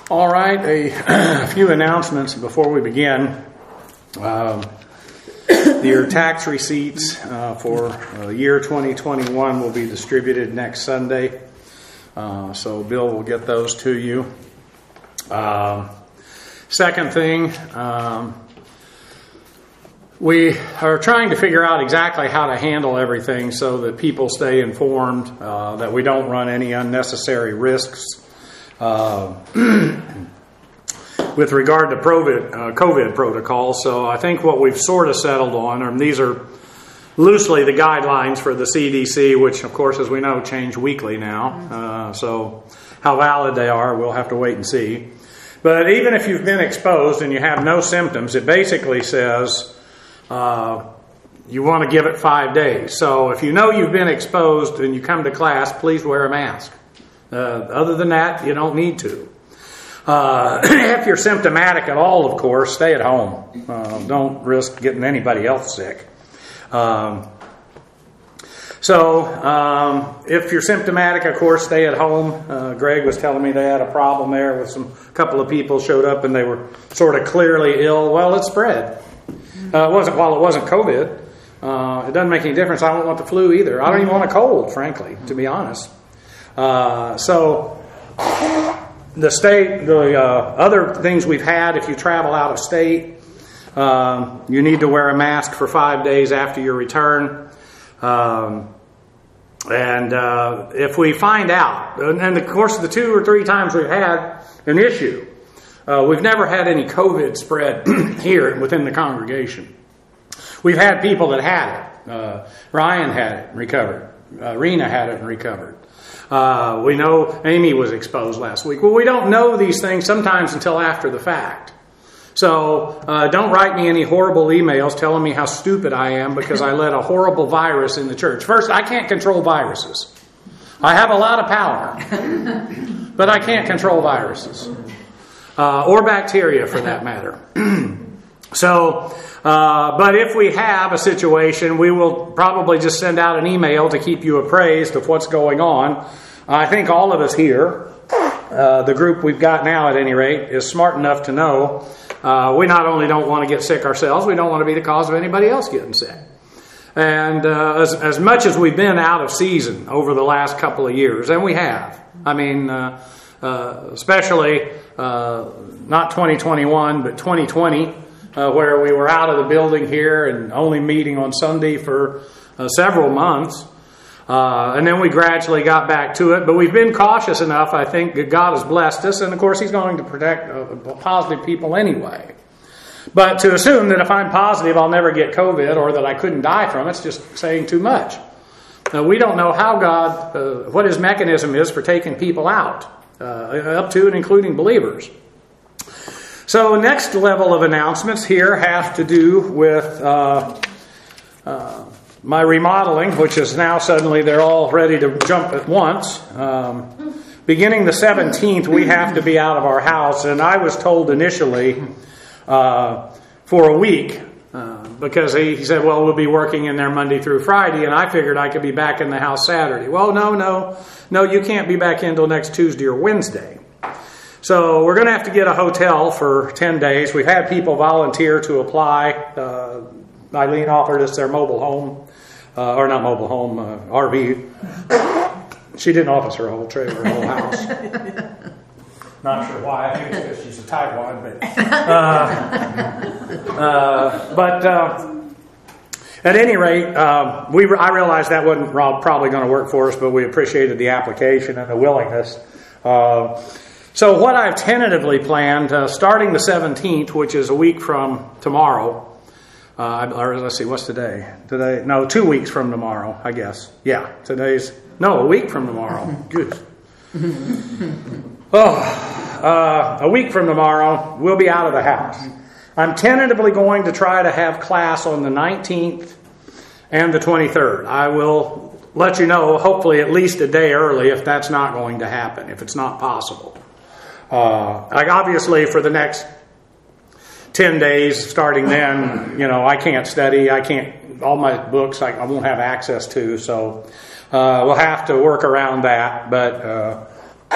All right, a few announcements before we begin. Your tax receipts for year 2021 will be distributed next Sunday, so Bill will get those to you. Second thing, we are trying to figure out exactly how to handle everything so that people stay informed, that we don't run any unnecessary risks. With regard to COVID protocols, so I think what we've sort of settled on, and these are loosely the guidelines for the CDC, which of course, as we know, change weekly now. So how valid they are, we'll have to wait and see. But even if you've been exposed and you have no symptoms, it basically says you want to give it 5 days. So if you know you've been exposed and you come to class, please wear a mask. Other than that, you don't need to. If you're symptomatic at all, of course, stay at home. Don't risk getting anybody else sick. So if you're symptomatic, of course, stay at home. Greg was telling me they had a problem there with a couple of people showed up and they were sort of clearly ill. Well, it spread. It wasn't COVID. It doesn't make any difference. I don't want the flu either. I don't even want a cold, frankly, to be honest. So the other things we've had, if you travel out of state, you need to wear a mask for 5 days after your return. And if we find out, and of course the 2 or 3 times we've had an issue, we've never had any COVID spread here within the congregation. We've had people that had it. Ryan had it and recovered. Rena had it and recovered. We know Amy was exposed last week. Well, we don't know these things sometimes until after the fact. So don't write me any horrible emails telling me how stupid I am because I let a horrible virus in the church. First, I can't control viruses. I have a lot of power, but I can't control viruses. Or bacteria for that matter. So, but if we have a situation, we will probably just send out an email to keep you appraised of what's going on. I think all of us here, the group we've got now at any rate, is smart enough to know we not only don't want to get sick ourselves, we don't want to be the cause of anybody else getting sick. And as much as we've been out of season over the last couple of years, and we have, I mean, especially not 2021, but 2020, where we were out of the building here and only meeting on Sunday for several months. And then we gradually got back to it. But we've been cautious enough, I think, that God has blessed us. And, of course, He's going to protect positive people anyway. But to assume that if I'm positive I'll never get COVID or that I couldn't die from it's just saying too much. Now, we don't know how God, what His mechanism is for taking people out, up to and including believers. So next level of announcements here have to do with my remodeling, which is now suddenly they're all ready to jump at once. Beginning the 17th, we have to be out of our house. And I was told initially for a week because he said, well, we'll be working in there Monday through Friday. And I figured I could be back in the house Saturday. Well, no, you can't be back in until next Tuesday or Wednesday. So we're going to have to get a hotel for 10 days. We've had people volunteer to apply. Eileen offered us their mobile home, or not mobile home, RV. She didn't offer us her whole trailer, her whole house. Not sure why. I think it's because she's a tight one. But at any rate, I realized that wasn't probably going to work for us, but we appreciated the application and the willingness. So what I've tentatively planned, starting the 17th, which is a week from tomorrow, or let's see, what's today? 2 weeks from tomorrow, I guess. Yeah, a week from tomorrow. Good. A week from tomorrow, we'll be out of the house. I'm tentatively going to try to have class on the 19th and the 23rd. I will let you know, hopefully at least a day early, if that's not going to happen, if it's not possible. Obviously, for the next 10 days, starting then, I can't study. I can't, all my books I won't have access to. So we'll have to work around that. But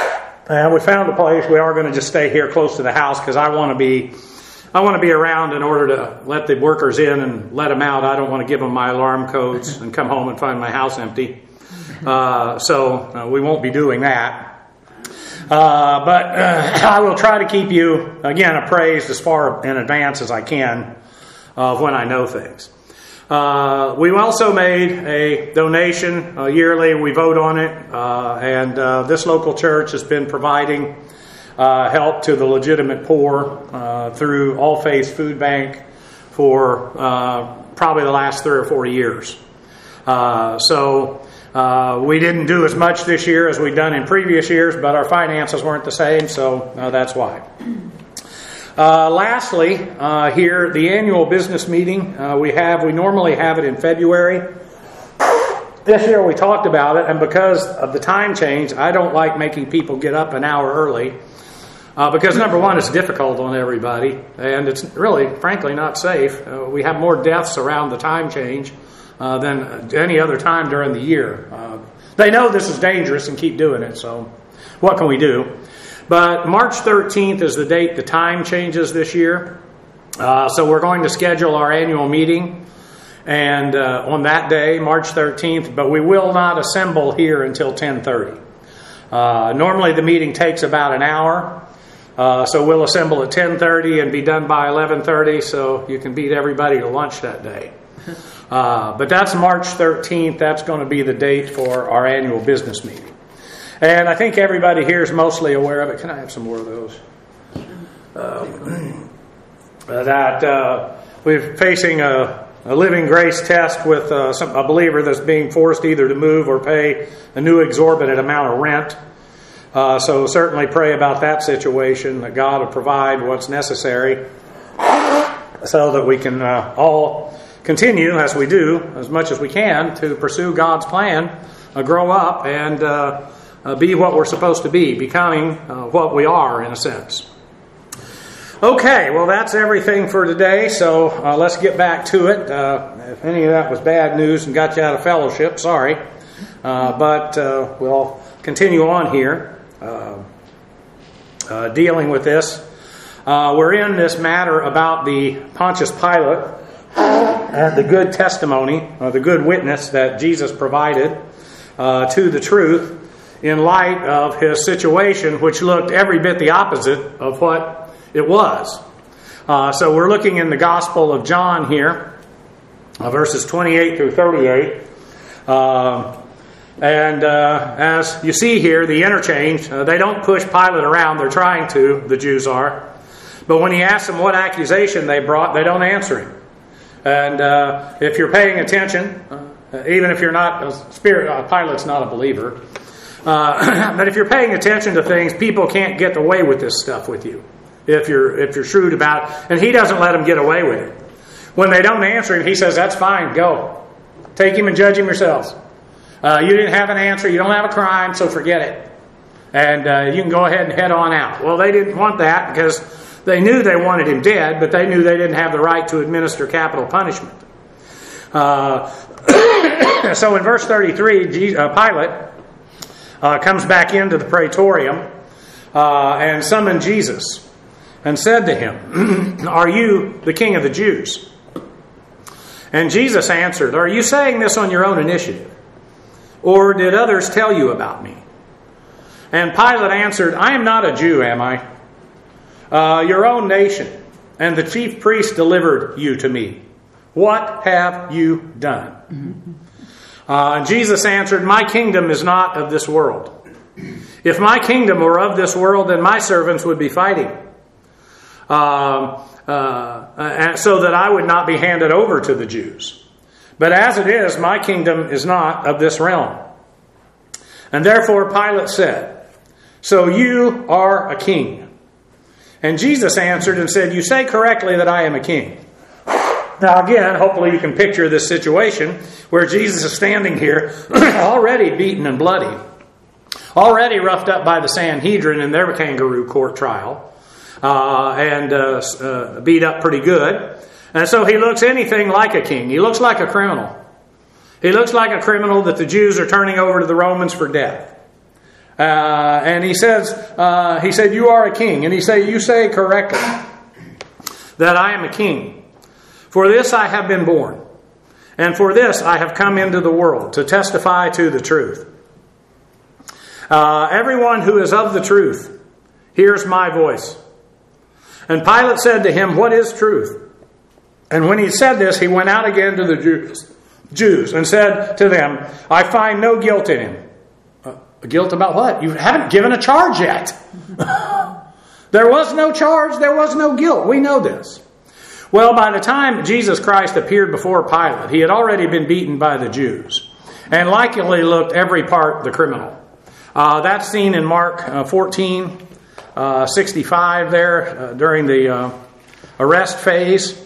And we found a place. We are going to just stay here close to the house because I want to be around in order to let the workers in and let them out. I don't want to give them my alarm codes and come home and find my house empty. So we won't be doing that. But I will try to keep you, again, appraised as far in advance as I can of when I know things. We also made a donation yearly. We vote on it. And this local church has been providing help to the legitimate poor through All Faiths Food Bank for probably the last 3 or 4 years. So we didn't do as much this year as we'd done in previous years, but our finances weren't the same, so that's why. Lastly, here, the annual business meeting we normally have it in February. This year we talked about it, and because of the time change, I don't like making people get up an hour early. Because number one, it's difficult on everybody, and it's really, frankly, not safe. We have more deaths around the time change than any other time during the year. They know this is dangerous and keep doing it, so what can we do? But March 13th is the date the time changes this year. So we're going to schedule our annual meeting and on that day, March 13th, but we will not assemble here until 10:30. Normally the meeting takes about an hour. So we'll assemble at 10:30 and be done by 11:30, so you can beat everybody to lunch that day. But that's March 13th. That's going to be the date for our annual business meeting. And I think everybody here is mostly aware of it. Can I have some more of those? We're facing a living grace test with a believer that's being forced either to move or pay a new exorbitant amount of rent. So certainly pray about that situation, that God will provide what's necessary so that we can all continue, as we do, as much as we can, to pursue God's plan, grow up, and be what we're supposed to be, becoming what we are, in a sense. Okay, well, that's everything for today, so let's get back to it. If any of that was bad news and got you out of fellowship, sorry. But we'll continue on here. Dealing with this. We're in this matter about the Pontius Pilate and the good testimony, the good witness that Jesus provided to the truth in light of his situation, which looked every bit the opposite of what it was. So we're looking in the Gospel of John here, verses 28 through 38. And as you see here, the interchange, they don't push Pilate around. They're trying to, the Jews are. But when he asks them what accusation they brought, they don't answer him. And if you're paying attention, even if you're not, Pilate's not a believer. But if you're paying attention to things, people can't get away with this stuff with you. If you're shrewd about it. And he doesn't let them get away with it. When they don't answer him, he says, that's fine, go. Take him and judge him yourselves. You didn't have an answer, you don't have a crime, so forget it. And you can go ahead and head on out. Well, they didn't want that because they knew they wanted him dead, but they knew they didn't have the right to administer capital punishment. So in verse 33, Pilate comes back into the praetorium and summoned Jesus and said to him, are you the king of the Jews? And Jesus answered, are you saying this on your own initiative? Or did others tell you about me? And Pilate answered, I am not a Jew, am I? Your own nation and the chief priests delivered you to me. What have you done? And Jesus answered, my kingdom is not of this world. If my kingdom were of this world, then my servants would be fighting. So that I would not be handed over to the Jews. But as it is, my kingdom is not of this realm. And therefore Pilate said, so you are a king. And Jesus answered and said, you say correctly that I am a king. Now again, hopefully you can picture this situation where Jesus is standing here already beaten and bloody, already roughed up by the Sanhedrin in their kangaroo court trial, and beat up pretty good. And so he looks anything like a king. He looks like a criminal. He looks like a criminal that the Jews are turning over to the Romans for death. And he said, you are a king. And you say correctly that I am a king. For this I have been born. And for this I have come into the world, to testify to the truth. Everyone who is of the truth hears my voice. And Pilate said to him, what is truth? And when he said this, he went out again to the Jews and said to them, I find no guilt in him. Guilt about what? You haven't given a charge yet. There was no charge. There was no guilt. We know this. Well, by the time Jesus Christ appeared before Pilate, he had already been beaten by the Jews and likely looked every part the criminal. That's seen in Mark 14, 65 there during the arrest phase.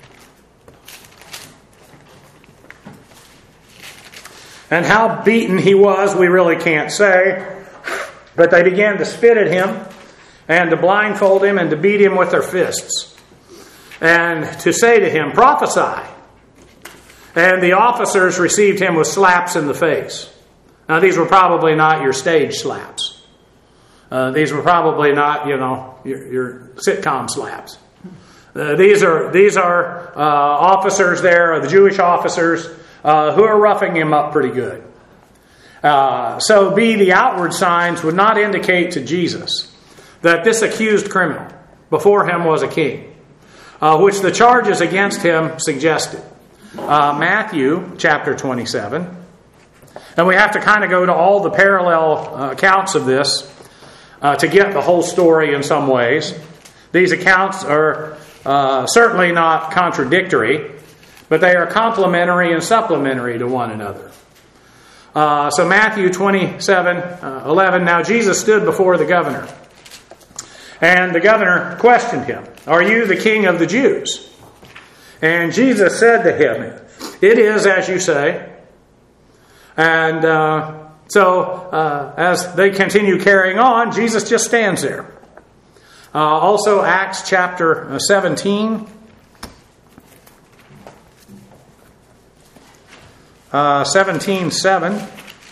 And how beaten he was, we really can't say. But they began to spit at him and to blindfold him and to beat him with their fists. And to say to him, prophesy. And the officers received him with slaps in the face. Now these were probably not your stage slaps. These were probably not, your sitcom slaps. These are officers there, the Jewish officers, who are roughing him up pretty good. So the outward signs would not indicate to Jesus that this accused criminal before him was a king, which the charges against him suggested. Matthew chapter 27. And we have to kind of go to all the parallel accounts of this to get the whole story in some ways. These accounts are certainly not contradictory, but they are complementary and supplementary to one another. So Matthew 27:11. Now Jesus stood before the governor. And the governor questioned him, are you the king of the Jews? And Jesus said to him, it is as you say. And as they continue carrying on, Jesus just stands there. Also Acts chapter 17. 17:7.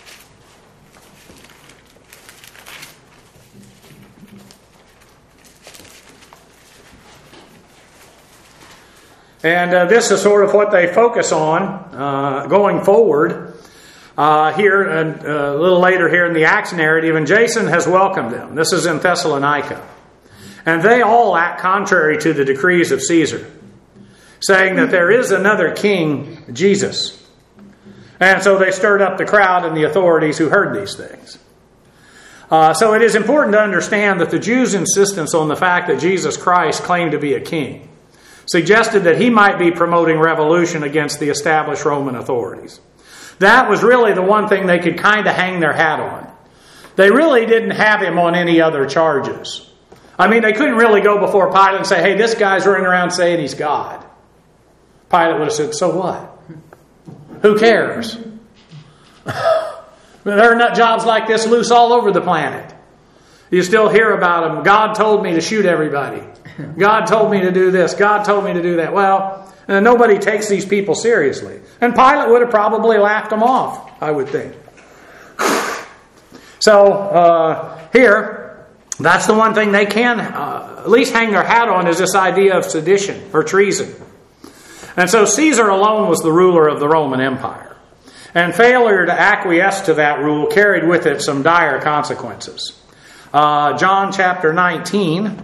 And this is sort of what they focus on going forward here and a little later here in the Acts narrative. And Jason has welcomed them. This is in Thessalonica. And they all act contrary to the decrees of Caesar, saying that there is another king, Jesus. And so they stirred up the crowd and the authorities who heard these things. So it is important to understand that the Jews' insistence on the fact that Jesus Christ claimed to be a king suggested that he might be promoting revolution against the established Roman authorities. That was really the one thing they could kind of hang their hat on. They really didn't have him on any other charges. I mean, they couldn't really go before Pilate and say, hey, this guy's running around saying he's God. Pilate would have said, so what? Who cares? There are nut jobs like this loose all over the planet. You still hear about them. God told me to shoot everybody. God told me to do this. God told me to do that. Well, nobody takes these people seriously. And Pilate would have probably laughed them off, I would think. So here, that's the one thing they can at least hang their hat on, is this idea of sedition or treason. And so Caesar alone was the ruler of the Roman Empire. And failure to acquiesce to that rule carried with it some dire consequences. John chapter 19.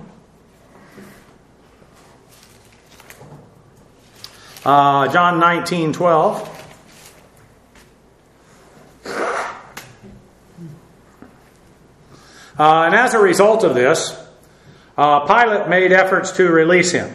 John 19:12. And as a result of this, Pilate made efforts to release him.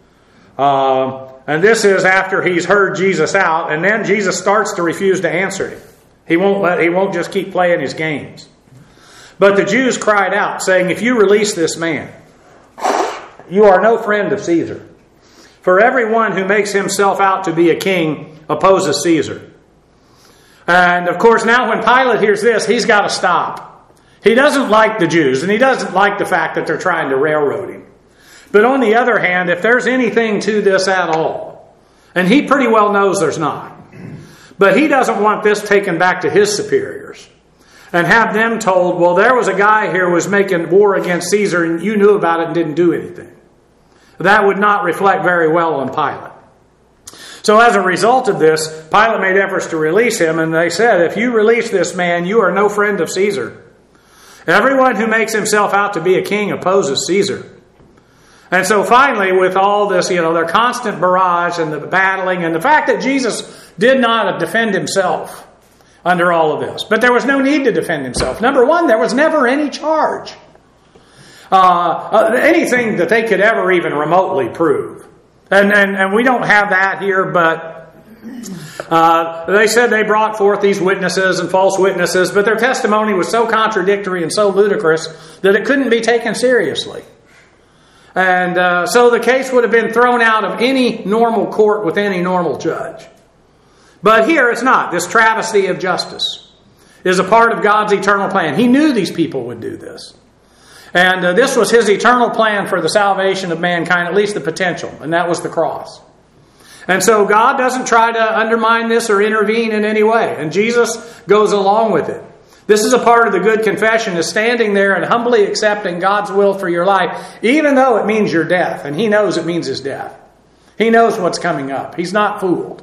And this is after he's heard Jesus out, and then Jesus starts to refuse to answer him. He won't just keep playing his games. But the Jews cried out, saying, if you release this man, you are no friend of Caesar. For everyone who makes himself out to be a king opposes Caesar. And of course, now when Pilate hears this, he's got to stop. He doesn't like the Jews, and he doesn't like the fact that they're trying to railroad him. But on the other hand, if there's anything to this at all, and he pretty well knows there's not, but he doesn't want this taken back to his superiors. and have them told, well, there was a guy here who was making war against Caesar and you knew about it and didn't do anything. That would not reflect very well on Pilate. So as a result of this, Pilate made efforts to release him, and they said, if you release this man, you are no friend of Caesar. Everyone who makes himself out to be a king opposes Caesar. And so finally, with all this, their constant barrage and the battling and the fact that Jesus did not defend himself under all of this. But there was no need to defend himself. Number one, there was never any charge. Anything that they could ever even remotely prove. And we don't have that here, but they said they brought forth these witnesses and false witnesses, but their testimony was so contradictory and so ludicrous that it couldn't be taken seriously. And so the case would have been thrown out of any normal court with any normal judge. But here it's not. This travesty of justice is a part of God's eternal plan. He knew these people would do this. And this was His eternal plan for the salvation of mankind, at least the potential, and that was the cross. And so God doesn't try to undermine this or intervene in any way, and Jesus goes along with it. This is a part of the good confession, is standing there and humbly accepting God's will for your life, even though it means your death, and He knows it means His death. He knows what's coming up. He's not fooled.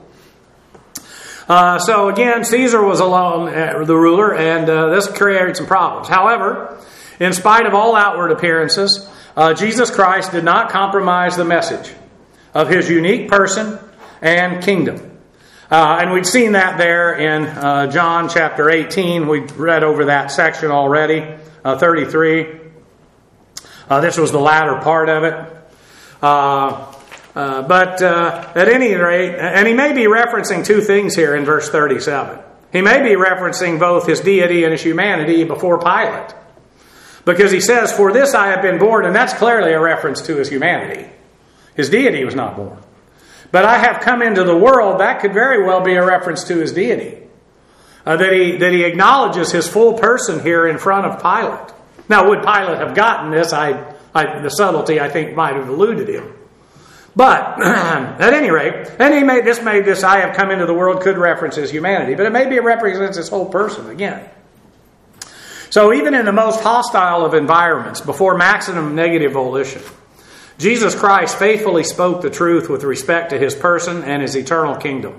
So again, Caesar was alone, the ruler, and this created some problems. However, in spite of all outward appearances, Jesus Christ did not compromise the message of His unique person and kingdom. And we'd seen that there in John chapter 18. We read over that section already, 33. This was the latter part of it. But at any rate, and he may be referencing two things here in verse 37. He may be referencing both His deity and His humanity before Pilate. Because he says, for this I have been born, and that's clearly a reference to His humanity. His deity was not born. But I have come into the world, that could very well be a reference to His deity. That he acknowledges His full person here in front of Pilate. Now, would Pilate have gotten this? The subtlety, I think, might have eluded him. But, at any rate, and this I have come into the world could reference His humanity. But it maybe it represents His whole person again. So even in the most hostile of environments, before maximum negative volition, Jesus Christ faithfully spoke the truth with respect to His person and His eternal kingdom.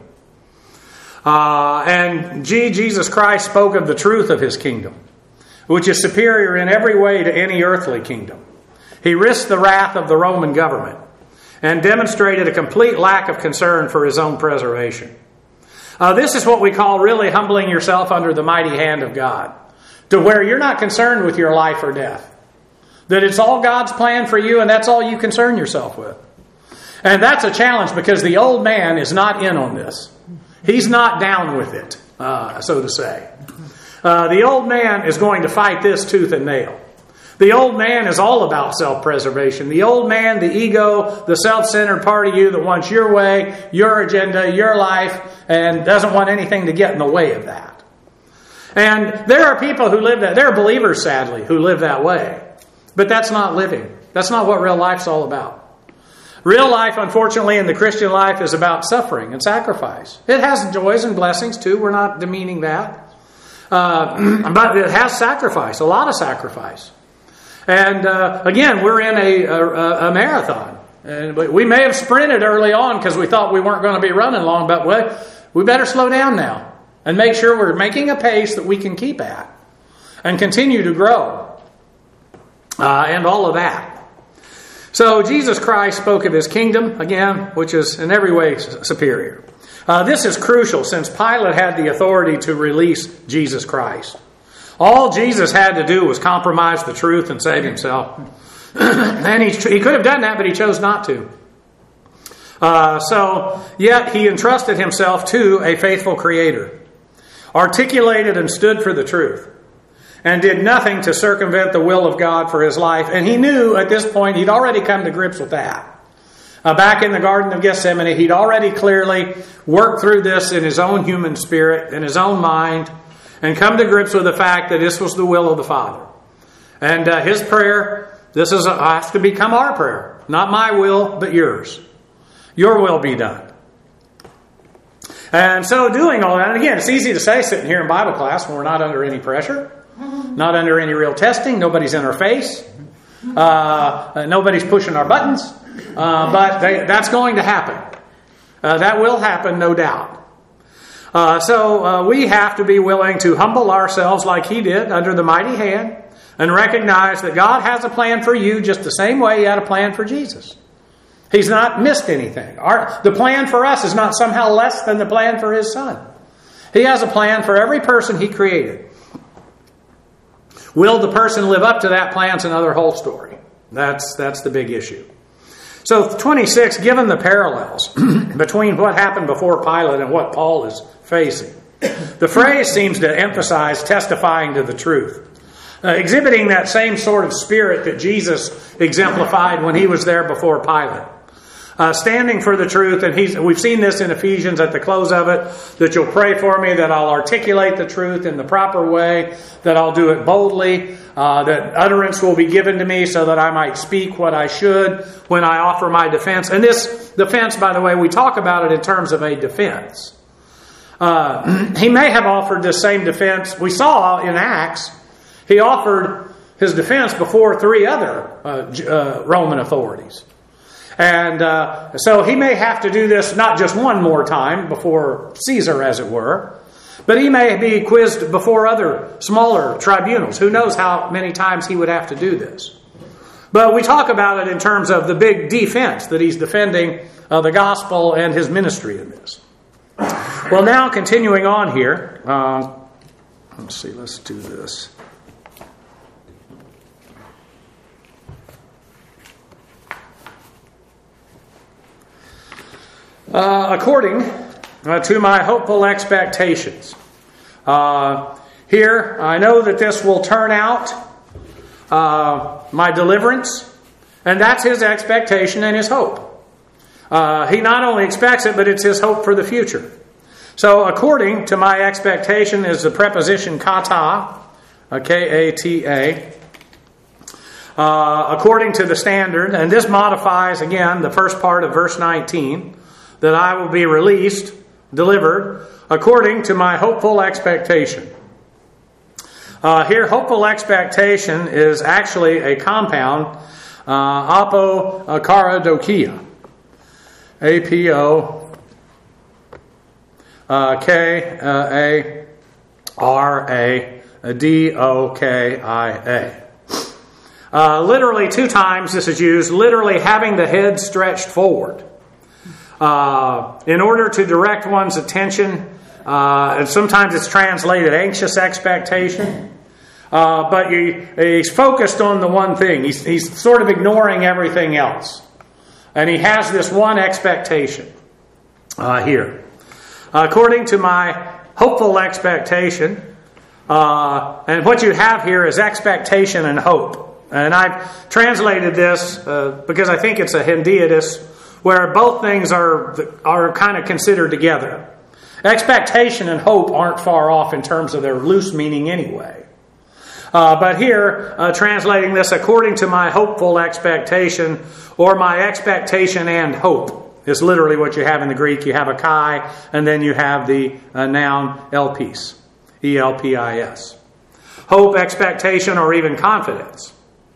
Jesus Christ spoke of the truth of His kingdom, which is superior in every way to any earthly kingdom. He risked the wrath of the Roman government and demonstrated a complete lack of concern for His own preservation. This is what we call really humbling yourself under the mighty hand of God, to where you're not concerned with your life or death. That it's all God's plan for you and that's all you concern yourself with. And that's a challenge because the old man is not in on this. He's not down with it, so to say. The old man is going to fight this tooth and nail. The old man is all about self-preservation. The old man, the ego, the self-centered part of you that wants your way, your agenda, your life, and doesn't want anything to get in the way of that. And there are people who live that. There are believers, sadly, who live that way. But that's not living. That's not what real life's all about. Real life, unfortunately, in the Christian life is about suffering and sacrifice. It has joys and blessings, too. We're not demeaning that. But it has sacrifice, a lot of sacrifice. And again, we're in a marathon. And we may have sprinted early on because we thought we weren't going to be running long, but we better slow down now and make sure we're making a pace that we can keep at and continue to grow and all of that. So Jesus Christ spoke of His kingdom, again, which is in every way superior. This is crucial since Pilate had the authority to release Jesus Christ. All Jesus had to do was compromise the truth and save Himself. And he could have done that, but He chose not to. Yet He entrusted Himself to a faithful Creator, articulated and stood for the truth, and did nothing to circumvent the will of God for His life. And He knew at this point, He'd already come to grips with that. Back in the Garden of Gethsemane, He'd already clearly worked through this in His own human spirit, in His own mind, and come to grips with the fact that this was the will of the Father. And His prayer, this has to become our prayer. Not my will, but yours. Your will be done. And so doing all that, and again, it's easy to say sitting here in Bible class when we're not under any pressure. not under any real testing. Nobody's in our face. Nobody's pushing our buttons. But that's going to happen. That will happen, no doubt. So we have to be willing to humble ourselves like he did under the mighty hand and recognize that God has a plan for you just the same way he had a plan for Jesus. He's not missed anything. The plan for us is not somehow less than the plan for his Son. He has a plan for every person he created. Will the person live up to that plan? It's another whole story. That's the big issue. So 26, given the parallels between what happened before Pilate and what Paul is facing, the phrase seems to emphasize testifying to the truth. Exhibiting that same sort of spirit that Jesus exemplified when he was there before Pilate. Standing for the truth, and we've seen this in Ephesians at the close of it, that you'll pray for me, that I'll articulate the truth in the proper way, that I'll do it boldly, that utterance will be given to me so that I might speak what I should when I offer my defense. And this defense, by the way, we talk about it in terms of a defense. He may have offered this same defense. We saw in Acts, he offered his defense before 3 other Roman authorities. And so he may have to do this not just one more time before Caesar, as it were, but he may be quizzed before other smaller tribunals. Who knows how many times he would have to do this. But we talk about it in terms of the big defense that he's defending the gospel and his ministry in this. Well, now continuing on here, let's do this. According to my hopeful expectations. Here, I know that this will turn out my deliverance, and that's his expectation and his hope. He not only expects it, but it's his hope for the future. So, according to my expectation is the preposition kata, K-A-T-A. According to the standard, and this modifies, again, the first part of verse 19, that I will be released, delivered, according to my hopeful expectation. Here, hopeful expectation is actually a compound, apokaradokia. A-P-O-K-A-R-A-D-O-K-I-A. Literally 2 times this is used, literally having the head stretched forward. In order to direct one's attention, and sometimes it's translated anxious expectation, but he's focused on the one thing. He's sort of ignoring everything else. And he has this one expectation here. According to my hopeful expectation, and what you have here is expectation and hope. And I've translated this because I think it's a hendiadys, where both things are kind of considered together. Expectation and hope aren't far off in terms of their loose meaning anyway. But here, translating this according to my hopeful expectation, or my expectation and hope, is literally what you have in the Greek. You have a kai, and then you have the noun elpis, E-L-P-I-S. Hope, expectation, or even confidence.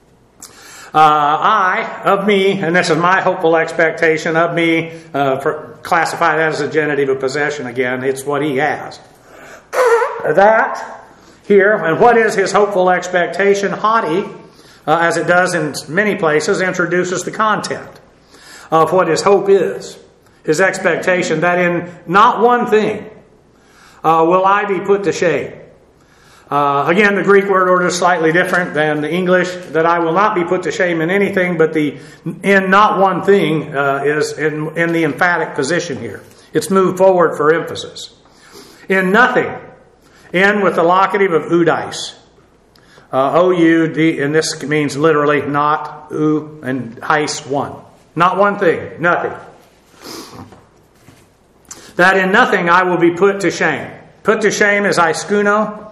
Of me, and this is my hopeful expectation of me, classified as a genitive of possession again, it's what he has. That here, and what is his hopeful expectation? Haughty, as it does in many places, introduces the content of what his hope is. His expectation that in not one thing will I be put to shame. Again, the Greek word order is slightly different than the English, that I will not be put to shame in anything, but the in not one thing is in the emphatic position here. It's moved forward for emphasis. In nothing, in with the locative of oudais. O-U-D, and this means literally not, u, and heis, one. Not one thing, nothing. That in nothing I will be put to shame. Put to shame is aiskuno,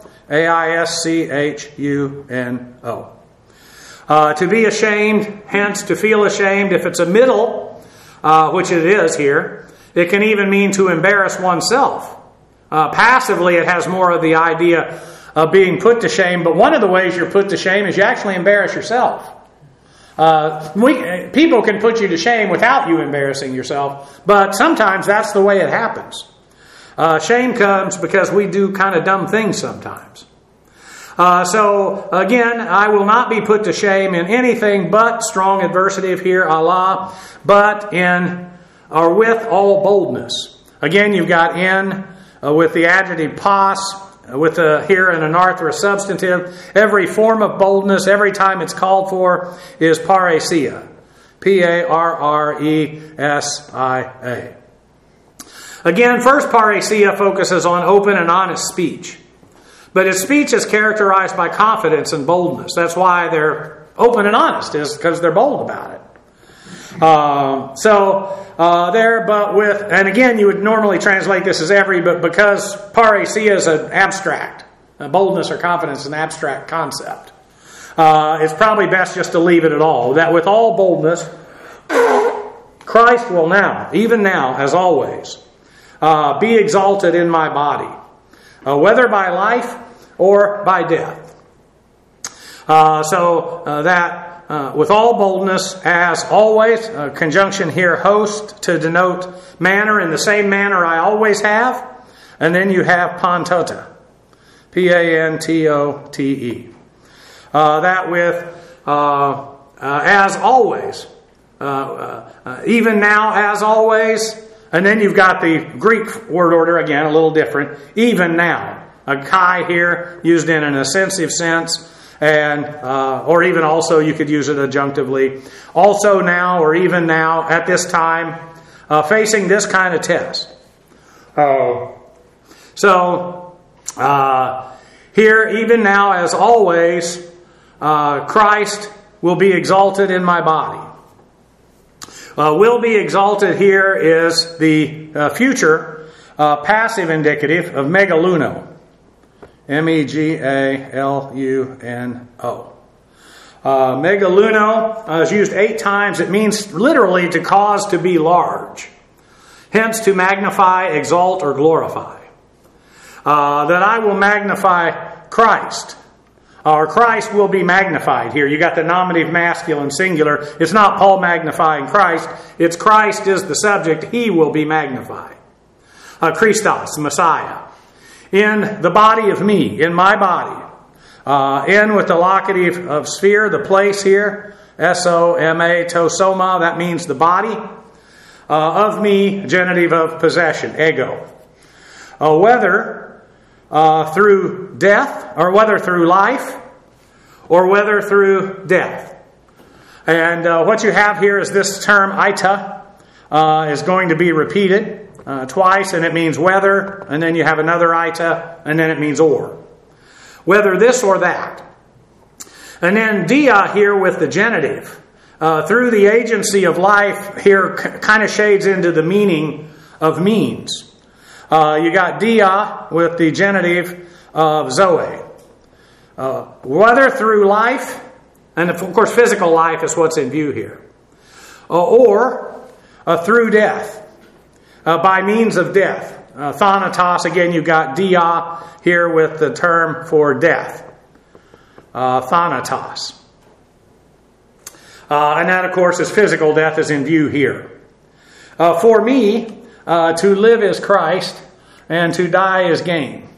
A-I-S-C-H-U-N-O. To be ashamed, hence to feel ashamed. If it's a middle, which it is here, it can even mean to embarrass oneself. Passively, it has more of the idea of being put to shame, but one of the ways you're put to shame is you actually embarrass yourself. People can put you to shame without you embarrassing yourself, but sometimes that's the way it happens. Shame comes because we do kind of dumb things sometimes. So again, I will not be put to shame in anything but strong adversative here, Allah, but in or with all boldness. Again, you've got in with the adjective pas, with here an anarthrous substantive. Every form of boldness, every time it's called for, is paresia. P-A-R-R-E-S-I-A. Again, first paresia focuses on open and honest speech. But his speech is characterized by confidence and boldness. That's why they're open and honest, is because they're bold about it. And again, you would normally translate this as every, but because paresia is an abstract, boldness or confidence is an abstract concept, it's probably best just to leave it at all. That with all boldness, Christ will now, even now, as always, be exalted in my body, whether by life or by death. With all boldness, as always, conjunction here, host, to denote manner, in the same manner I always have. And then you have pantota, P-A-N-T-O-T-E. That with as always, even now as always. And then you've got the Greek word order, again, a little different, even now. A kai here, used in an assensive sense. And or even also you could use it adjunctively. Also now, or even now, at this time, facing this kind of test. Here, even now, as always, Christ will be exalted in my body. Will be exalted here is the future passive indicative of megaluno. M-E-G-A-L-U-N-O. Megaluno is used 8 times. It means literally to cause to be large. Hence to magnify, exalt, or glorify. That I will magnify Christ. Or Christ will be magnified here. You got the nominative masculine singular. It's not Paul magnifying Christ. It's Christ is the subject. He will be magnified. Christos, Messiah. In the body of me, in my body. In with the locative of sphere, the place here. S-O-M-A, tosoma, that means the body. Of me, genitive of possession, ego. Whether through death, or whether through life, or whether through death. And what you have here is this term, ita, is going to be repeated twice, and it means whether, and then you have another ita, and then it means or. Whether this or that. And then dia here with the genitive. Through the agency of life here kind of shades into the meaning of means. You got dia with the genitive of zoe. Whether through life, and of course physical life is what's in view here. Or through death. By means of death. Thanatos, again you've got dia here with the term for death. Thanatos. And that of course is physical death is in view here. For me, to live is Christ and to die is gain.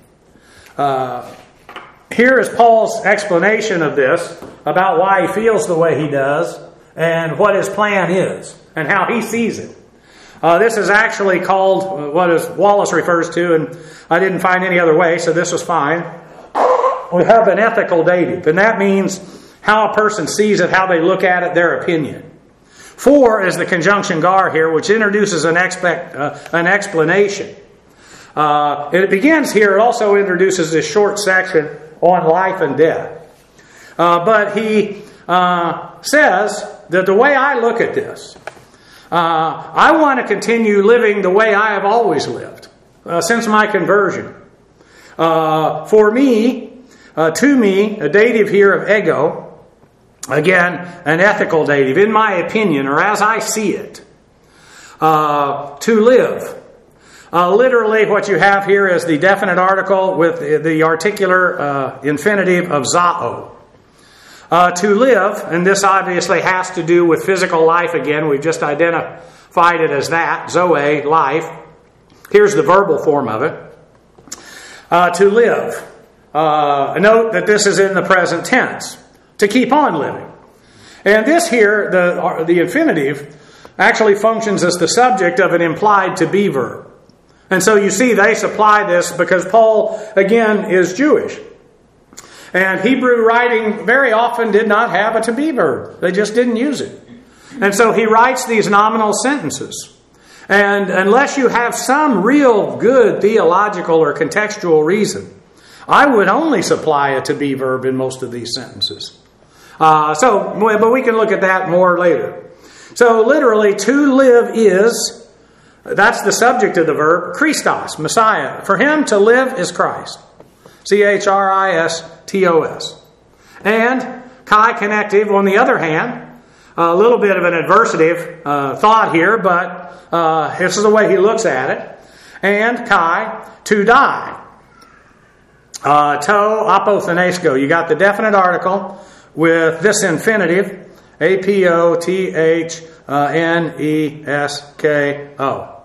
Here is Paul's explanation of this about why he feels the way he does and what his plan is and how he sees it. This is actually called what Wallace refers to, and I didn't find any other way, so this was fine. We have an ethical dative, and that means how a person sees it, how they look at it, their opinion. For is the conjunction gar here, which introduces an explanation. It begins here. It also introduces this short section on life and death. But he says that the way I look at this, I want to continue living the way I have always lived since my conversion. For me, to me, a dative here of ego, again, an ethical dative, in my opinion, or as I see it, to live Literally, what you have here is the definite article with the articular infinitive of zao. To live, and this obviously has to do with physical life again. We've just identified it as that, zoe, life. Here's the verbal form of it. To live. Note that this is in the present tense. To keep on living. And this here, the infinitive, actually functions as the subject of an implied to be verb. And so you see they supply this because Paul, again, is Jewish. And Hebrew writing very often did not have a to be verb. They just didn't use it. And so he writes these nominal sentences. And unless you have some real good theological or contextual reason, I would only supply a to be verb in most of these sentences. But we can look at that more later. So literally, to live is, that's the subject of the verb, Christos, Messiah. For him, to live is Christ. Christos. And Kai connective, on the other hand, a little bit of an adversative thought here, but this is the way he looks at it. And Kai, to die. To apothenesko. You got the definite article with this infinitive, apothnesko.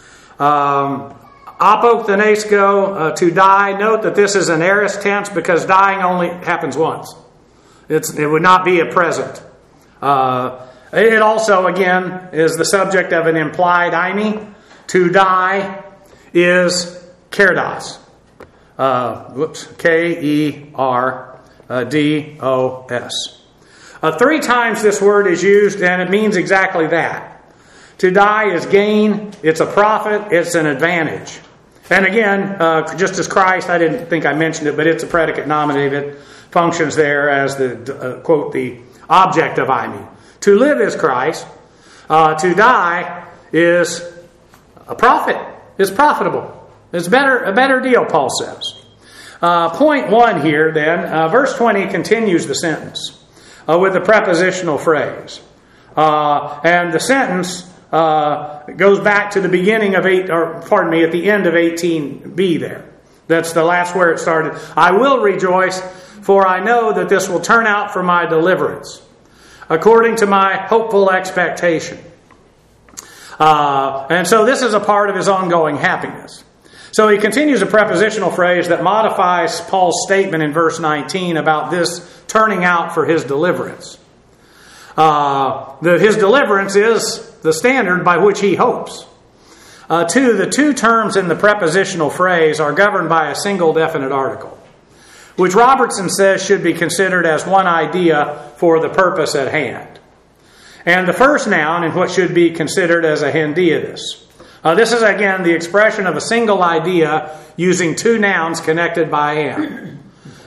Apothenesko, to die. Note that this is an aorist tense because dying only happens once. It would not be a present. It also, again, is the subject of an implied eimi. To die is kerdos. K-E-R-D-O-S. 3 times this word is used, and it means exactly that. To die is gain, it's a profit, it's an advantage. And again, just as Christ, I didn't think I mentioned it, but it's a predicate nominative. It functions there as the, quote, the object of eimi. To live is Christ. To die is a profit. It's profitable. It's a better deal, Paul says. Point 1 here, then, verse 20 continues the sentence with a prepositional phrase. And the sentence goes back to the beginning of at the end of 18b there. That's the last where it started. I will rejoice, for I know that this will turn out for my deliverance, according to my hopeful expectation. And so this is a part of his ongoing happiness. So he continues a prepositional phrase that modifies Paul's statement in verse 19 about this turning out for his deliverance. That his deliverance is the standard by which he hopes. The 2 terms in the prepositional phrase are governed by a single definite article, which Robertson says should be considered as one idea for the purpose at hand. And the first noun in what should be considered as a hendiadys. This is, again, the expression of a single idea using 2 nouns connected by and.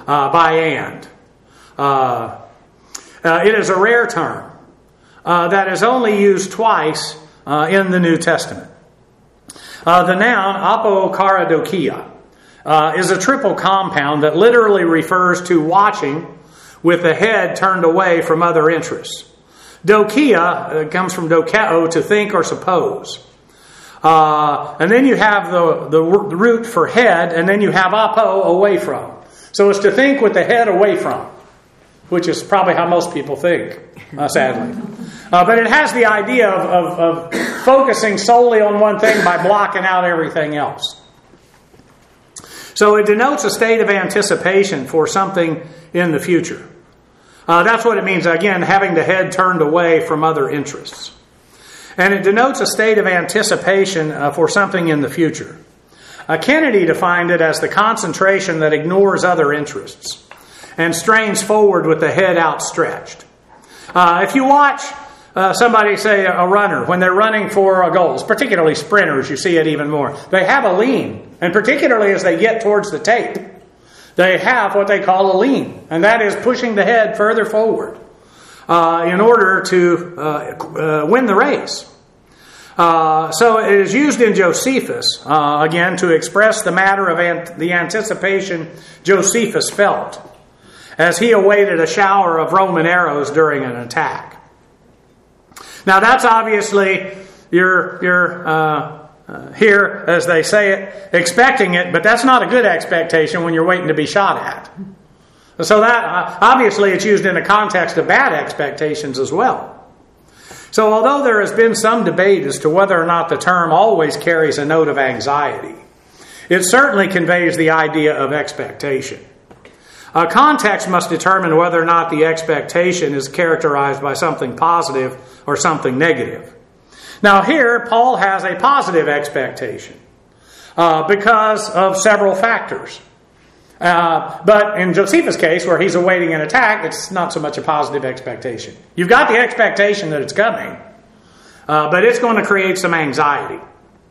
It is a rare term that is only used twice in the New Testament. The noun apokaradokia is a triple compound that literally refers to watching with the head turned away from other interests. Dokia comes from dokeo, to think or suppose. And then you have the root for head, and then you have apo, away from. So it's to think with the head away from, which is probably how most people think, sadly. But it has the idea of focusing solely on one thing by blocking out everything else. So it denotes a state of anticipation for something in the future. That's what it means, again, having the head turned away from other interests. And it denotes a state of anticipation for something in the future. Kennedy defined it as the concentration that ignores other interests and strains forward with the head outstretched. If you watch somebody, say a runner, when they're running for goals, particularly sprinters, you see it even more. They have a lean, and particularly as they get towards the tape, they have what they call a lean, and that is pushing the head further forward in order to win the race. So it is used in Josephus, again, to express the matter of the anticipation Josephus felt as he awaited a shower of Roman arrows during an attack. Now that's obviously your here, as they say it, expecting it, but that's not a good expectation when you're waiting to be shot at. So that, obviously, it's used in the context of bad expectations as well. So although there has been some debate as to whether or not the term always carries a note of anxiety, it certainly conveys the idea of expectation. Context must determine whether or not the expectation is characterized by something positive or something negative. Now here, Paul has a positive expectation because of several factors. But in Josephus' case, where he's awaiting an attack, it's not so much a positive expectation. You've got the expectation that it's coming, but it's going to create some anxiety.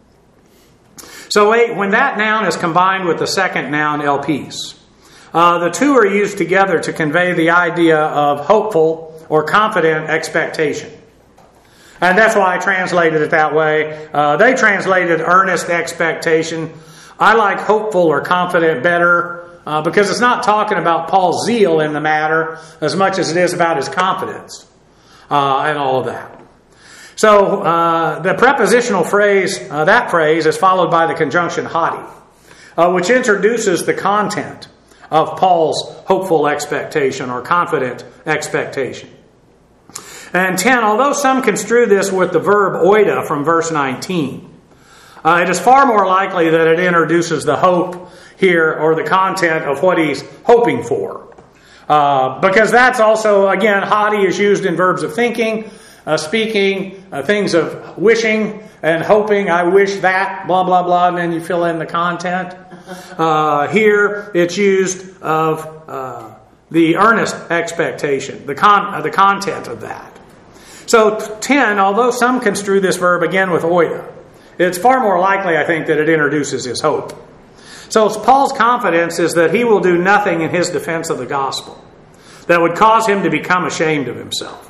So when that noun is combined with the second noun, elpis, the two are used together to convey the idea of hopeful or confident expectation. And that's why I translated it that way. They translated earnest expectation. I like hopeful or confident better because it's not talking about Paul's zeal in the matter as much as it is about his confidence and all of that. So the prepositional phrase, that phrase, is followed by the conjunction haughty, which introduces the content of Paul's hopeful expectation or confident expectation. And 10, although some construe this with the verb oida from verse 19, it is far more likely that it introduces the hope here or the content of what he's hoping for. Because that's also, again, haughty is used in verbs of thinking, speaking, things of wishing and hoping, I wish that, blah, blah, blah, and then you fill in the content. Here, it's used of the earnest expectation, the content of that. So 10, although some construe this verb again with oida, it's far more likely, I think, that it introduces his hope. So Paul's confidence is that he will do nothing in his defense of the gospel that would cause him to become ashamed of himself.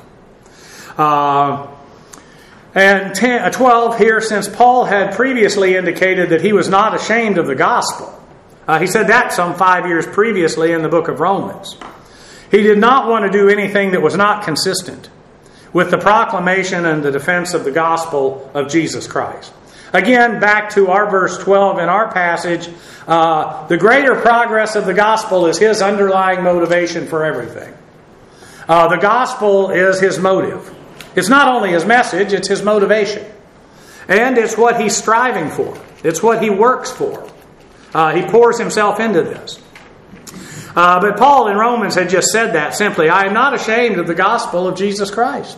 And 12 here, since Paul had previously indicated that he was not ashamed of the gospel. He said that some 5 years previously in the book of Romans. He did not want to do anything that was not consistent with the proclamation and the defense of the gospel of Jesus Christ. Again, back to our verse 12 in our passage, the greater progress of the gospel is his underlying motivation for everything. The gospel is his motive. It's not only his message, it's his motivation. And it's what he's striving for. It's what he works for. He pours himself into this. But Paul in Romans had just said that simply. I am not ashamed of the gospel of Jesus Christ.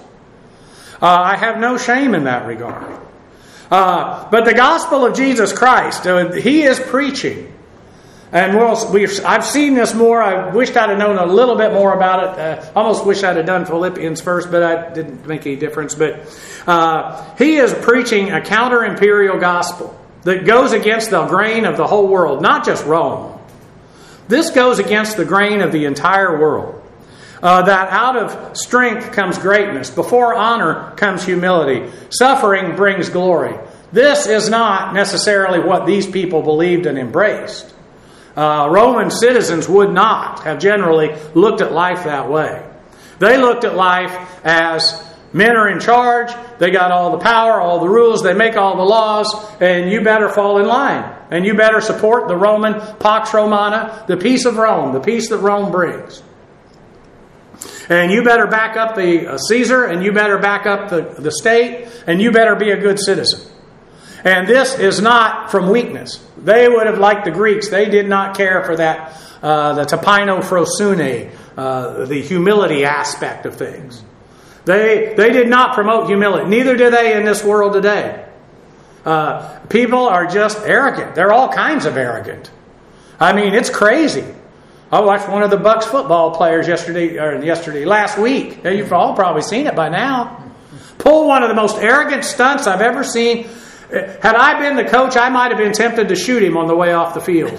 I have no shame in that regard. But the gospel of Jesus Christ, he is preaching. And I've seen this more. I wished I'd have known a little bit more about it. Almost wish I'd have done Philippians first, but it didn't make any difference. But he is preaching a counter-imperial gospel that goes against the grain of the whole world, not just Rome. This goes against the grain of the entire world. That out of strength comes greatness. Before honor comes humility. Suffering brings glory. This is not necessarily what these people believed and embraced. Roman citizens would not have generally looked at life that way. They looked at life as men are in charge, they got all the power, all the rules, they make all the laws, and you better fall in line. And you better support the Roman Pax Romana, the peace of Rome, the peace that Rome brings. And you better back up the Caesar, and you better back up the state, and you better be a good citizen. And this is not from weakness. They would have, like the Greeks, they did not care for that, the tapino frosune, the humility aspect of things. They did not promote humility. Neither do they in this world today. People are just arrogant. They're all kinds of arrogant. I mean, it's crazy. I watched one of the Bucks football players last week. You've all probably seen it by now. Pull one of the most arrogant stunts I've ever seen. Had I been the coach, I might have been tempted to shoot him on the way off the field.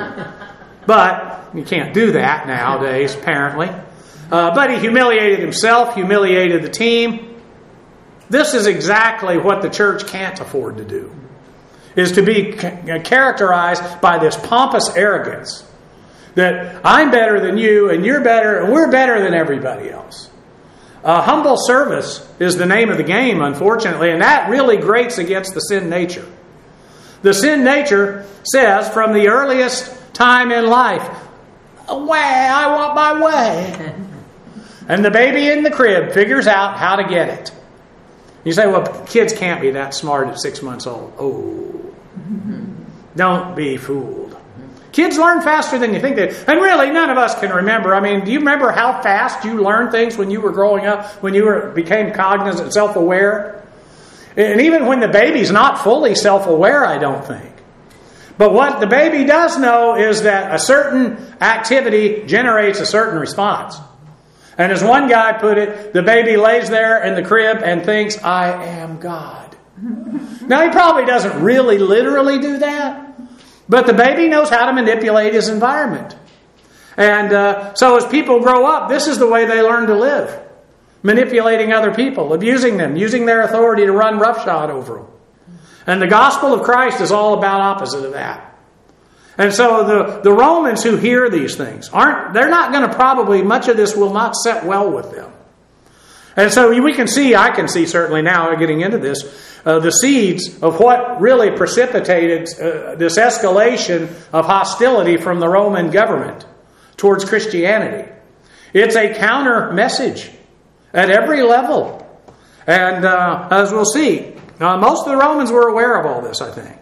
But you can't do that nowadays, apparently. But he humiliated himself, humiliated the team. This is exactly what the church can't afford to do, is to be characterized by this pompous arrogance that I'm better than you and you're better and we're better than everybody else. Humble service is the name of the game, unfortunately, and that really grates against the sin nature. The sin nature says from the earliest time in life, "Way, I want my way." And the baby in the crib figures out how to get it. You say, well, kids can't be that smart at 6 months old. Oh, don't be fooled. Kids learn faster than you think they do. And really, none of us can remember. I mean, do you remember how fast you learned things when you were growing up, when you became cognizant, self-aware? And even when the baby's not fully self-aware, I don't think. But what the baby does know is that a certain activity generates a certain response. And as one guy put it, the baby lays there in the crib and thinks, "I am God." Now, he probably doesn't really literally do that. But the baby knows how to manipulate his environment. And so as people grow up, this is the way they learn to live. Manipulating other people, abusing them, using their authority to run roughshod over them. And the gospel of Christ is all about opposite of that. And so the Romans who hear these things, they're not going to probably, much of this will not set well with them. And so I can see certainly now, getting into this, the seeds of what really precipitated this escalation of hostility from the Roman government towards Christianity. It's a counter message at every level. And as we'll see, most of the Romans were aware of all this, I think.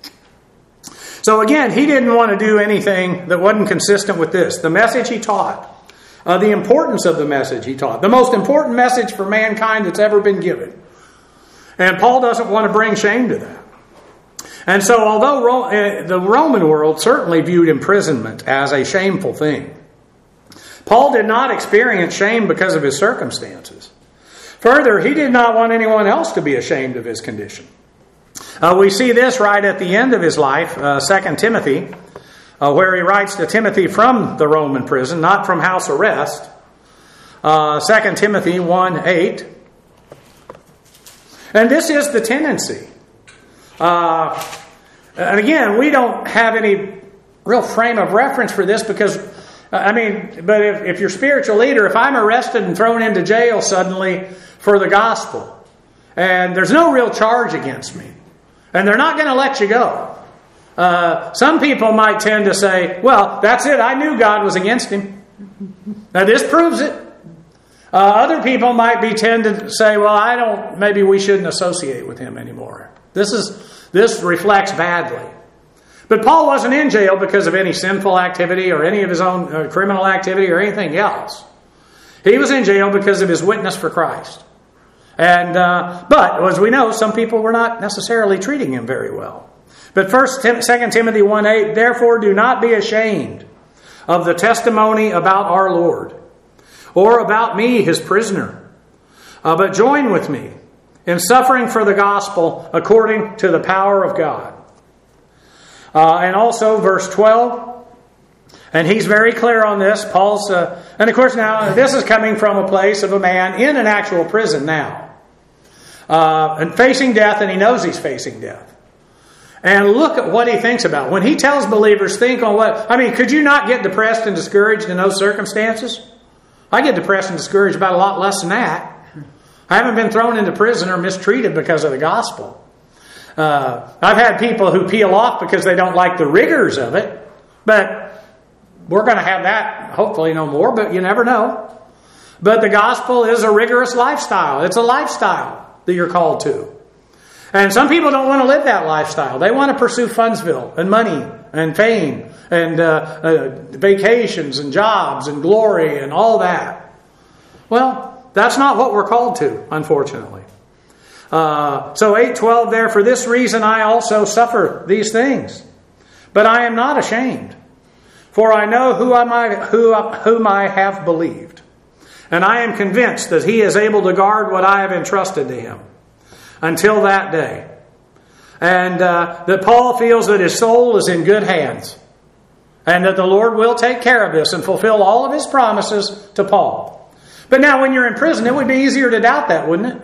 So again, he didn't want to do anything that wasn't consistent with this. The message he taught, the importance of the message he taught, the most important message for mankind that's ever been given. And Paul doesn't want to bring shame to that. And so although the Roman world certainly viewed imprisonment as a shameful thing, Paul did not experience shame because of his circumstances. Further, he did not want anyone else to be ashamed of his condition. We see this right at the end of his life, 2 Timothy, where he writes to Timothy from the Roman prison, not from house arrest. 2 Timothy 1:8. And this is the tendency. And again, we don't have any real frame of reference for this because, but if you're spiritual leader, if I'm arrested and thrown into jail suddenly for the gospel, and there's no real charge against me, and they're not going to let you go, some people might tend to say, well, that's it, I knew God was against him. Now this proves it. Other people might tend to say, well, maybe we shouldn't associate with him anymore. This reflects badly. But Paul wasn't in jail because of any sinful activity or any of his own criminal activity or anything else. He was in jail because of his witness for Christ. And but as we know, some people were not necessarily treating him very well. But 2 Timothy 1:8, therefore do not be ashamed of the testimony about our Lord, or about me, his prisoner, but join with me in suffering for the gospel according to the power of God. And also verse 12, and he's very clear on this. Paul's, and of course now this is coming from a place of a man in an actual prison now, and facing death, and he knows he's facing death. And look at what he thinks about. When he tells believers, think on what, could you not get depressed and discouraged in those circumstances? I get depressed and discouraged about a lot less than that. I haven't been thrown into prison or mistreated because of the gospel. I've had people who peel off because they don't like the rigors of it. But we're going to have that hopefully no more, but you never know. But the gospel is a rigorous lifestyle. It's a lifestyle that you're called to. And some people don't want to live that lifestyle. They want to pursue Fundsville and money and fame and vacations and jobs and glory and all that. Well, that's not what we're called to, unfortunately. So 8:12 there, for this reason I also suffer these things. But I am not ashamed, for I know whom I have believed. And I am convinced that he is able to guard what I have entrusted to him until that day. And that Paul feels that his soul is in good hands. And that the Lord will take care of this and fulfill all of his promises to Paul. But now when you're in prison, it would be easier to doubt that, wouldn't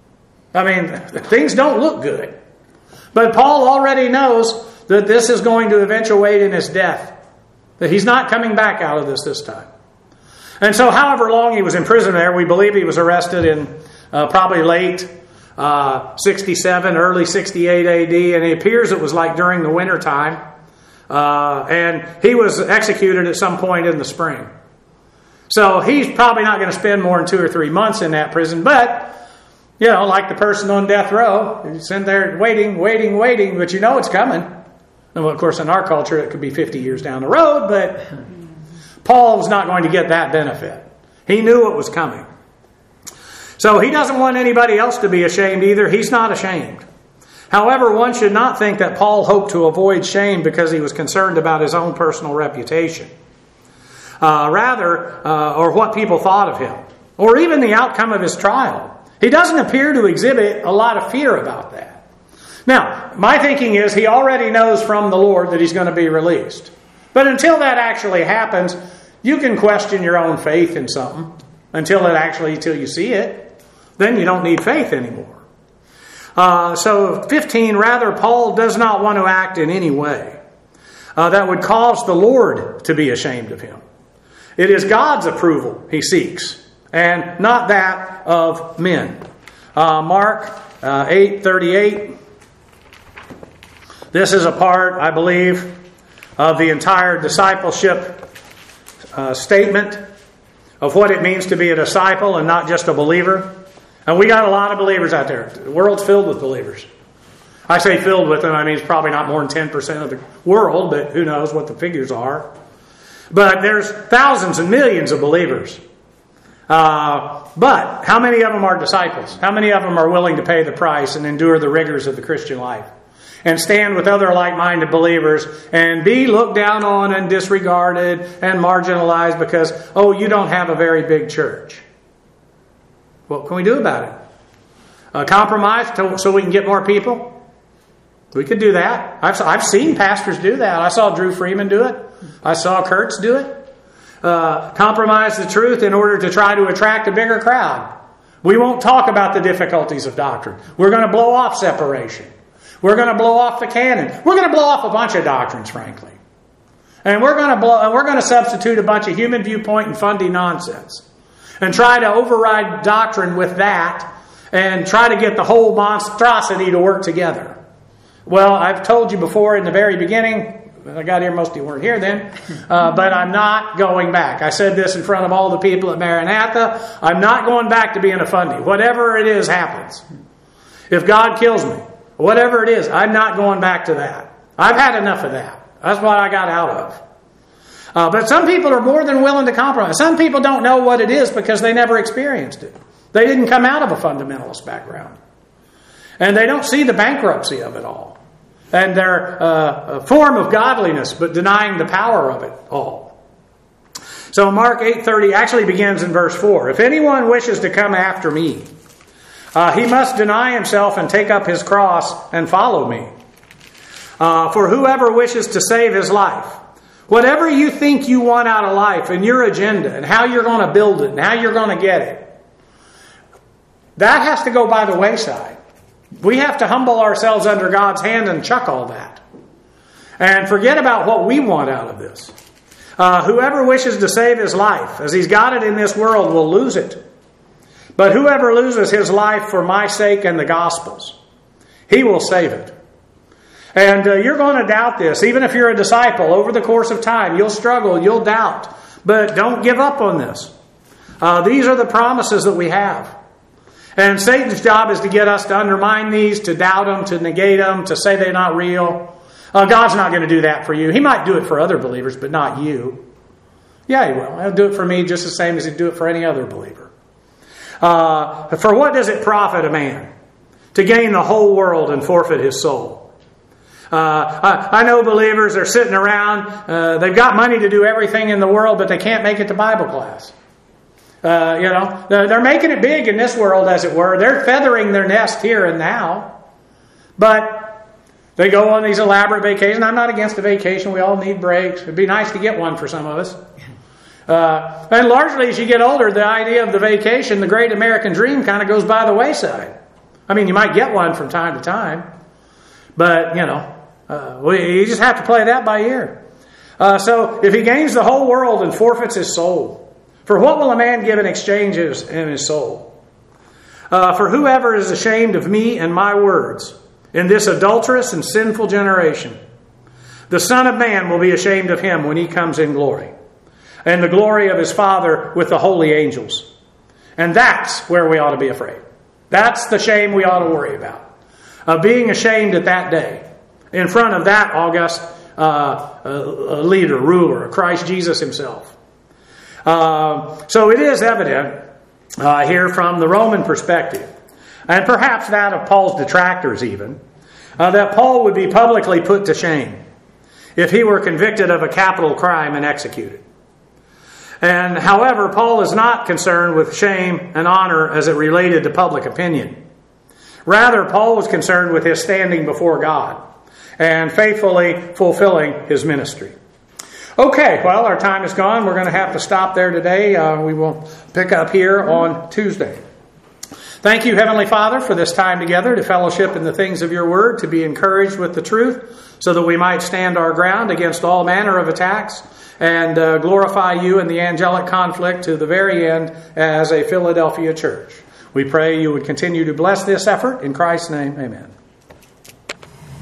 it? Things don't look good. But Paul already knows that this is going to eventuate in his death. That he's not coming back out of this time. And so however long he was in prison there, we believe he was arrested in probably late 67, early 68 AD, and it appears it was like during the winter time. And he was executed at some point in the spring. So he's probably not going to spend more than 2 or 3 months in that prison, but, like the person on death row, he's in there waiting, but it's coming. And of course, in our culture, it could be 50 years down the road, but Paul was not going to get that benefit. He knew it was coming. So he doesn't want anybody else to be ashamed either. He's not ashamed. However, one should not think that Paul hoped to avoid shame because he was concerned about his own personal reputation. Or what people thought of him, or even the outcome of his trial. He doesn't appear to exhibit a lot of fear about that. Now, my thinking is he already knows from the Lord that he's going to be released. But until that actually happens, you can question your own faith in something until you see it. Then you don't need faith anymore. So 15, rather, Paul does not want to act in any way that would cause the Lord to be ashamed of him. It is God's approval he seeks, and not that of men. Mark 8:38. This is a part, I believe, of the entire discipleship statement of what it means to be a disciple and not just a believer. And we got a lot of believers out there. The world's filled with believers. I say filled with them, I mean it's probably not more than 10% of the world, but who knows what the figures are. But there's thousands and millions of believers. But how many of them are disciples? How many of them are willing to pay the price and endure the rigors of the Christian life? And stand with other like-minded believers and be looked down on and disregarded and marginalized because, you don't have a very big church. What can we do about it? Compromise so we can get more people? We could do that. I've seen pastors do that. I saw Drew Freeman do it. I saw Kurtz do it. Compromise the truth in order to try to attract a bigger crowd. We won't talk about the difficulties of doctrine. We're going to blow off separation. We're going to blow off the canon. We're going to blow off a bunch of doctrines, frankly. And we're going to substitute a bunch of human viewpoint and fundy nonsense. And try to override doctrine with that and try to get the whole monstrosity to work together. Well, I've told you before in the very beginning, I got here, most of you weren't here then, but I'm not going back. I said this in front of all the people at Maranatha. I'm not going back to being a fundy. Whatever it is happens. If God kills me, whatever it is, I'm not going back to that. I've had enough of that. That's what I got out of. But some people are more than willing to compromise. Some people don't know what it is because they never experienced it. They didn't come out of a fundamentalist background. And they don't see the bankruptcy of it all. And they're a form of godliness, but denying the power of it all. So Mark 8:30 actually begins in verse 4. If anyone wishes to come after me, he must deny himself and take up his cross and follow me. For whoever wishes to save his life, whatever you think you want out of life and your agenda and how you're going to build it and how you're going to get it, that has to go by the wayside. We have to humble ourselves under God's hand and chuck all that. And forget about what we want out of this. Whoever wishes to save his life, as he's got it in this world, will lose it. But whoever loses his life for my sake and the gospel's, he will save it. And you're going to doubt this. Even if you're a disciple, over the course of time, you'll struggle, you'll doubt. But don't give up on this. These are the promises that we have. And Satan's job is to get us to undermine these, to doubt them, to negate them, to say they're not real. God's not going to do that for you. He might do it for other believers, but not you. Yeah, He will. He'll do it for me just the same as He'd do it for any other believer. For what does it profit a man to gain the whole world and forfeit his soul? I know believers are sitting around. They've got money to do everything in the world, but they can't make it to Bible class. They're making it big in this world, as it were. They're feathering their nest here and now. But they go on these elaborate vacations. I'm not against a vacation. We all need breaks. It'd be nice to get one for some of us. And largely, as you get older, the idea of the vacation, the great American dream, kind of goes by the wayside. I mean, you might get one from time to time. But, you just have to play that by ear. So, if he gains the whole world and forfeits his soul, for what will a man give in exchange in his soul? For whoever is ashamed of me and my words in this adulterous and sinful generation, the Son of Man will be ashamed of him when he comes in glory, and the glory of his Father with the holy angels. And that's where we ought to be afraid. That's the shame we ought to worry about. Of being ashamed at that day in front of that august leader, ruler, Christ Jesus himself. So it is evident here from the Roman perspective, and perhaps that of Paul's detractors even, that Paul would be publicly put to shame if he were convicted of a capital crime and executed. And however, Paul is not concerned with shame and honor as it related to public opinion. Rather, Paul was concerned with his standing before God and faithfully fulfilling his ministry. Okay, well, our time is gone. We're going to have to stop there today. We will pick up here on Tuesday. Thank you, Heavenly Father, for this time together to fellowship in the things of your word, to be encouraged with the truth, so that we might stand our ground against all manner of attacks and glorify you in the angelic conflict to the very end as a Philadelphia church. We pray you would continue to bless this effort. In Christ's name, amen.